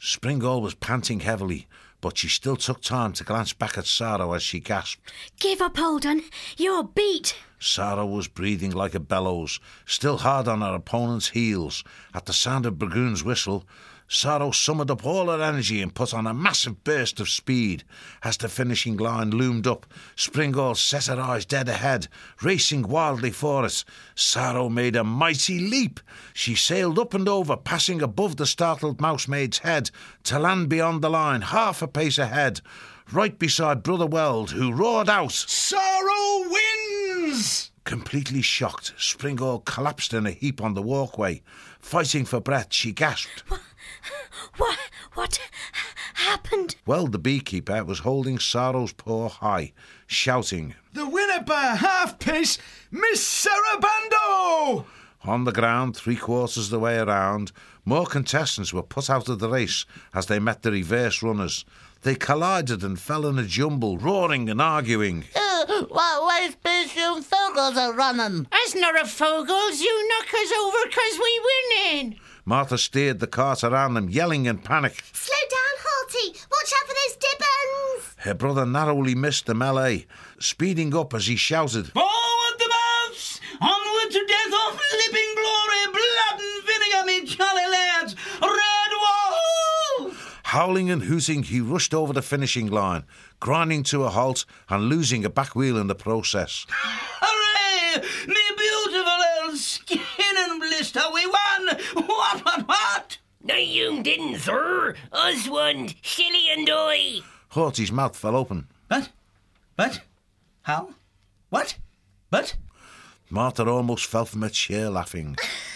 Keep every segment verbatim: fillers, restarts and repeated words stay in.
Springall was panting heavily, but she still took time to glance back at Sorrow as she gasped. Give up, Holden. You're beat. Sorrow was breathing like a bellows, still hard on her opponent's heels. At the sound of Bragoon's whistle, Sorrow summoned up all her energy and put on a massive burst of speed. As the finishing line loomed up, Springall set her eyes dead ahead, racing wildly for it. Sorrow made a mighty leap. She sailed up and over, passing above the startled mousemaid's head, to land beyond the line, half a pace ahead, right beside Brother Weld, who roared out, "Sorrow wins!" Completely shocked, Springall collapsed in a heap on the walkway. Fighting for breath, she gasped. What? What happened? Well, the beekeeper was holding Sorrow's paw high, shouting, "The winner by a half-pace, Miss Sarabando!" On the ground, three-quarters of the way around, more contestants were put out of the race as they met the reverse runners. They collided and fell in a jumble, roaring and arguing. Uh, why, why Spacium Fogles are running? That's not a Fogles. You knock us over 'cause we winning. Martha steered the cart around them, yelling in panic. Slow down, Halty. Watch out for those Dibbons. Her brother narrowly missed the melee, speeding up as he shouted, "Forward the mouse! Onward to death of lipping glory! Blood and vinegar, me jolly lads! Red Wall!" Howling and hooting, he rushed over the finishing line, grinding to a halt and losing a back wheel in the process. Hooray! Me beautiful old skin and blister, we won! What, what, what? No, you didn't, sir. Us won, Shilly and I. Horty's mouth fell open. But? But? How? What? But? Martha almost fell from her chair laughing.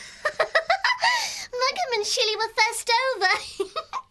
Mugham and Shilly were first over.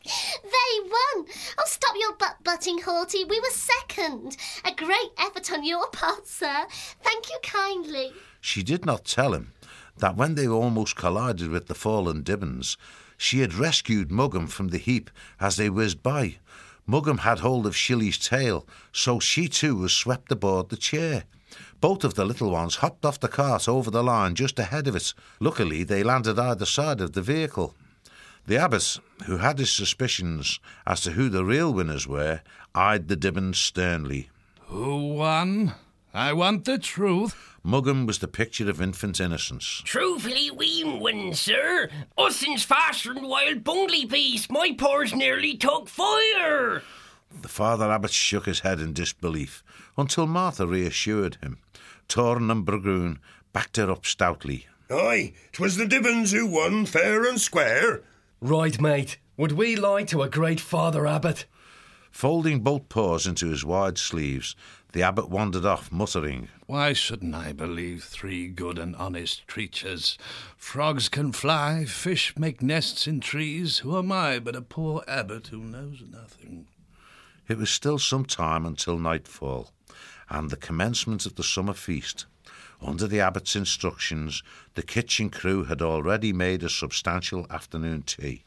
They won. Oh, stop your butt-butting, Halty. We were second. A great effort on your part, sir. Thank you kindly. She did not tell him that when they almost collided with the fallen Dibbons, she had rescued Mugham from the heap as they whizzed by. Mugham had hold of Shilly's tail, so she too was swept aboard the chair. Both of the little ones hopped off the cart over the line just ahead of it. Luckily, they landed either side of the vehicle. The abbot, who had his suspicions as to who the real winners were, eyed the Dibbons sternly. Who won? I want the truth. Mugham was the picture of infant innocence. Truthfully, we won, sir. Us'n's faster than wild bungly beast. My paws nearly took fire. The Father Abbot shook his head in disbelief until Martha reassured him. Torn and Bragoon backed her up stoutly. Aye, 'twas the Dibbons who won fair and square. Right, mate. Would we lie to a great Father Abbot? Folding both paws into his wide sleeves, the abbot wandered off, muttering, Why shouldn't I believe three good and honest creatures? Frogs can fly, fish make nests in trees. Who am I but a poor abbot who knows nothing? It was still some time until nightfall, and the commencement of the summer feast. Under the abbot's instructions, the kitchen crew had already made a substantial afternoon tea.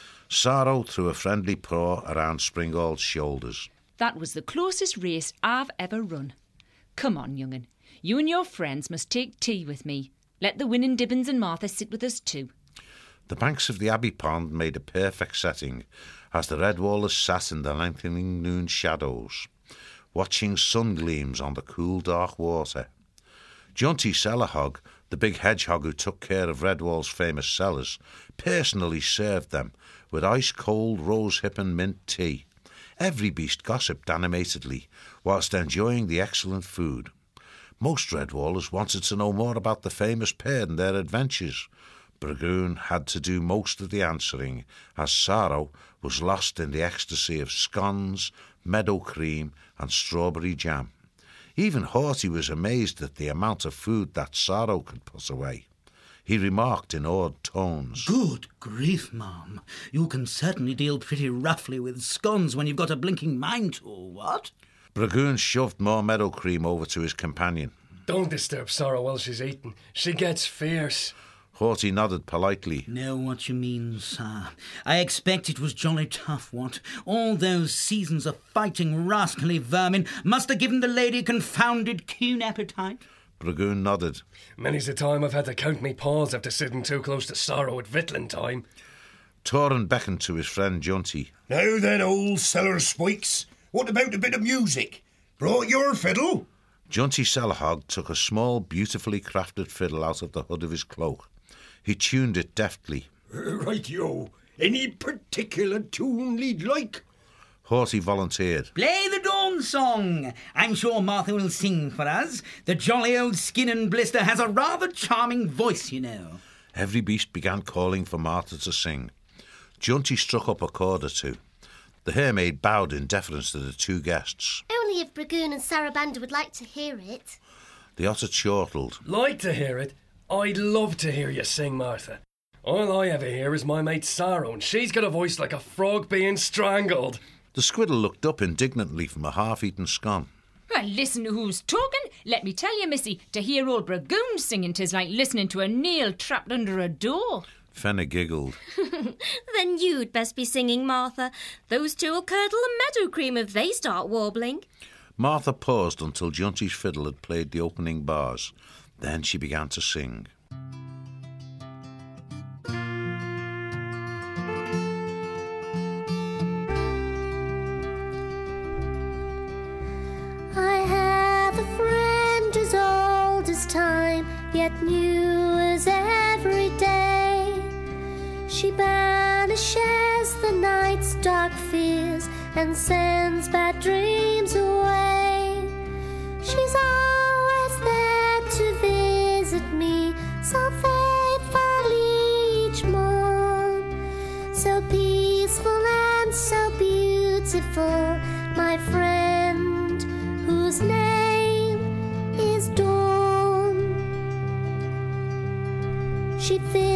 Sorrow threw a friendly paw around Springall's shoulders. That was the closest race I've ever run. Come on, young'un. You and your friends must take tea with me. Let the winning Dibbons and Martha sit with us too. The banks of the Abbey Pond made a perfect setting as the Redwallers sat in the lengthening noon shadows, watching sun gleams on the cool dark water. Junty Cellarhog, the big hedgehog who took care of Redwall's famous cellars, personally served them with ice-cold rose-hip and mint tea. Every beast gossiped animatedly whilst enjoying the excellent food. Most Redwallers wanted to know more about the famous pair and their adventures. Bragoon had to do most of the answering, as Sorrow was lost in the ecstasy of scones, meadow cream and strawberry jam. Even Horty was amazed at the amount of food that Sorrow could put away. He remarked in awed tones, Good grief, ma'am. You can certainly deal pretty roughly with scones when you've got a blinking mind to, what? Bragoon shoved more meadow cream over to his companion. Don't disturb Sorrow while she's eating. She gets fierce. Horty nodded politely. Know what you mean, sir. I expect it was jolly tough, what? All those seasons of fighting rascally vermin must have given the lady a confounded keen appetite. Bragoon nodded. Many's the time I've had to count me paws after sitting too close to Sorrow at victualling time. Torrin beckoned to his friend Junty. Now then, old cellar spikes, what about a bit of music? Brought your fiddle? Junty Sellahog took a small, beautifully crafted fiddle out of the hood of his cloak. He tuned it deftly. Right-yo. Any particular tune you'd like? Horty volunteered. Play the dawn song. I'm sure Martha will sing for us. The jolly old skin and blister has a rather charming voice, you know. Every beast began calling for Martha to sing. Junty struck up a chord or two. The Hermaid bowed in deference to the two guests. Only if Bragoon and Sarabanda would like to hear it. The otter chortled. Like to hear it? I'd love to hear you sing, Martha. All I ever hear is my mate Sarah, and she's got a voice like a frog being strangled. The squiddle looked up indignantly from a half-eaten scone. Well, listen to who's talking. Let me tell you, missy, to hear old Bragoon singing 'tis like listening to a nail trapped under a door. Fenna giggled. Then you'd best be singing, Martha. Those two'll curdle a meadow cream if they start warbling. Martha paused until Junty's fiddle had played the opening bars. Then she began to sing. I have a friend as old as time, yet new as every day. She banishes the night's dark fears and sends bad dreams away. She's always there to visit me, so faithfully each morn. So peaceful and so beautiful, my friend, whose name is Dawn. She